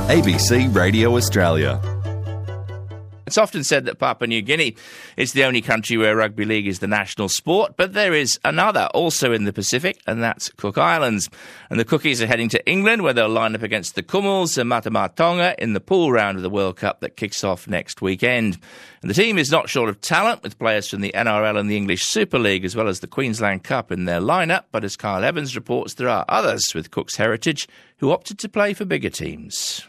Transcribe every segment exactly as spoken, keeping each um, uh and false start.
A B C Radio Australia. It's often said that Papua New Guinea is the only country where rugby league is the national sport, but there is another also in the Pacific, and that's Cook Islands. And the Cookies are heading to England, where they'll line up against the Kumuls and Matama Tonga in the pool round of the World Cup that kicks off next weekend. And the team is not short of talent, with players from the N R L and the English Super League, as well as the Queensland Cup in their lineup. But as Kyle Evans reports, there are others with Cook's heritage who opted to play for bigger teams.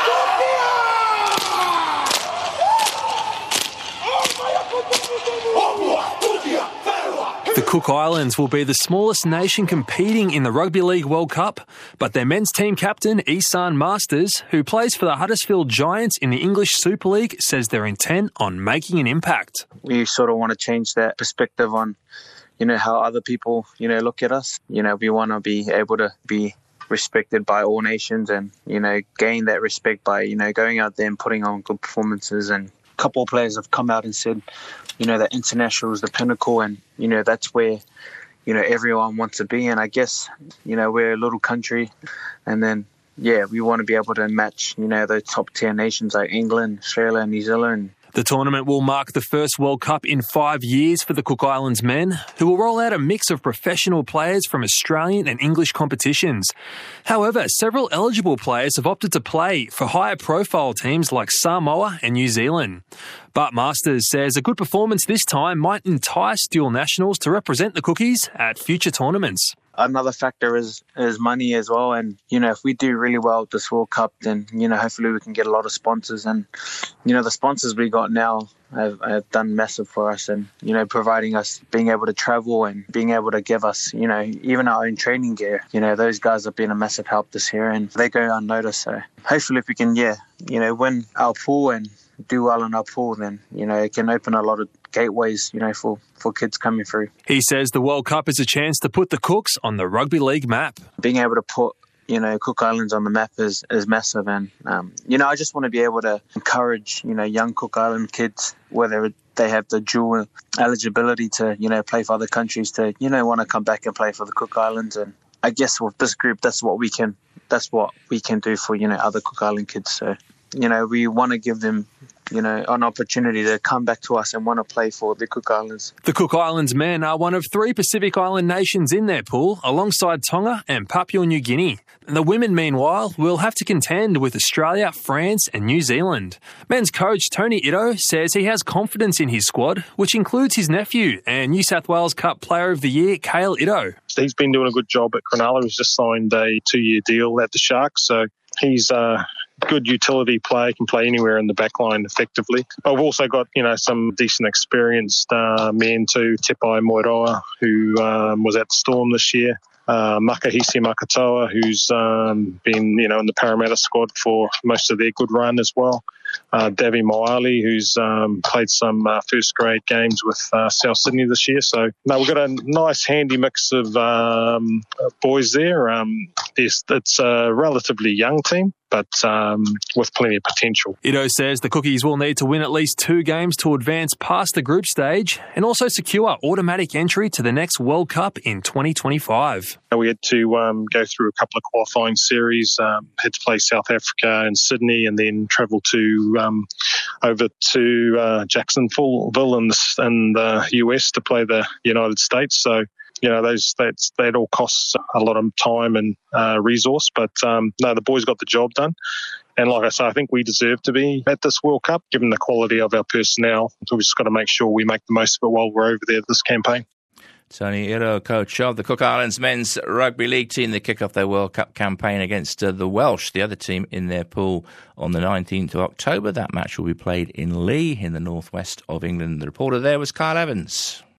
The Cook Islands will be the smallest nation competing in the Rugby League World Cup, but their men's team captain, Isan Masters, who plays for the Huddersfield Giants in the English Super League, says they're intent on making an impact. We sort of want to change that perspective on, you know, how other people, you know, look at us. You know, we want to be able to be respected by all nations and, you know, gain that respect by, you know, going out there and putting on good performances. And a couple of players have come out and said, you know, that international is the pinnacle, and, you know, that's where, you know, everyone wants to be. And I guess, you know, we're a little country, and then, yeah, we want to be able to match, you know, the top tier nations like England, Australia, New Zealand. The tournament will mark the first World Cup in five years for the Cook Islands men, who will roll out a mix of professional players from Australian and English competitions. However, several eligible players have opted to play for higher profile teams like Samoa and New Zealand. But Masters says a good performance this time might entice dual nationals to represent the Cookies at future tournaments. Another factor is is money as well. And, you know, if we do really well at this World Cup, then, you know, hopefully we can get a lot of sponsors. And, you know, the sponsors we got now have, have done massive for us, and, you know, providing us being able to travel and being able to give us, you know, even our own training gear. You know, those guys have been a massive help this year, and they go unnoticed. So hopefully if we can, yeah, you know, win our pool and do well in our pool, then, you know, it can open a lot of gateways, you know, for, for kids coming through. He says the World Cup is a chance to put the Cooks on the rugby league map. Being able to put, you know, Cook Islands on the map is, is massive. And, um, you know, I just want to be able to encourage, you know, young Cook Island kids, whether they have the dual eligibility to, you know, play for other countries, to, you know, want to come back and play for the Cook Islands. And I guess with this group, that's what we can, that's what we can do for, you know, other Cook Island kids. So, you know, we want to give them, you know, an opportunity to come back to us and want to play for the Cook Islands. The Cook Islands men are one of three Pacific Island nations in their pool, alongside Tonga and Papua New Guinea. The women, meanwhile, will have to contend with Australia, France and New Zealand. Men's coach Tony Ito says he has confidence in his squad, which includes his nephew and New South Wales Cup Player of the Year, Cale Ito. He's been doing a good job at Cronulla. He's just signed a two-year deal at the Sharks, so he's uh, good utility player, can play anywhere in the back line effectively. I've also got, you know, some decent experienced uh, men too. Tepai Moiroa, who um, was at the Storm this year. Uh, Makahisi Makatoa, who's um, been, you know, in the Parramatta squad for most of their good run as well. Uh, Davy Moali, who's um, played some uh, first-grade games with uh, South Sydney this year. So, no, we've got a nice, handy mix of um, boys there. Um, it's, it's a relatively young team, but um, with plenty of potential. Ito says the Cookies will need to win at least two games to advance past the group stage and also secure automatic entry to the next World Cup in twenty twenty-five. We had to um, go through a couple of qualifying series, um, had to play South Africa and Sydney, and then travel to um, over to uh, Jacksonville in the, in the U S to play the United States. So, you know, those that's, that all costs a lot of time and uh, resource. But, um, no, the boys got the job done. And like I say, I think we deserve to be at this World Cup, given the quality of our personnel. We've just got to make sure we make the most of it while we're over there this campaign. Tony Ito, coach of the Cook Islands men's rugby league team, they kick off their World Cup campaign against uh, the Welsh, the other team in their pool, on the nineteenth of October. That match will be played in Leigh in the northwest of England. The reporter there was Kyle Evans.